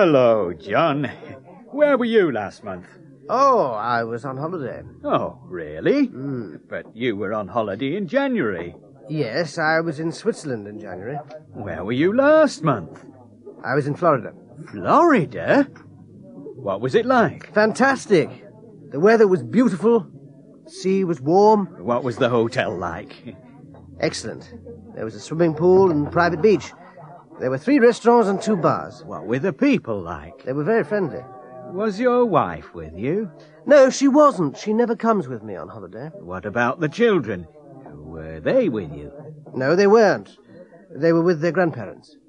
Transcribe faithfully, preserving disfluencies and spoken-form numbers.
Hello, John. Where were you last month? Oh, I was on holiday. Oh, really? Mm. But you were on holiday in January. Yes, I was in Switzerland in January. Where were you last month? I was in Florida. Florida? What was it like? Fantastic. The weather was beautiful. The sea was warm. What was the hotel like? Excellent. There was a swimming pool and private beach. There were three restaurants and two bars. What were the people like? They were very friendly. Was your wife with you? No, she wasn't. She never comes with me on holiday. What about the children? Were they with you? No, they weren't. They were with their grandparents.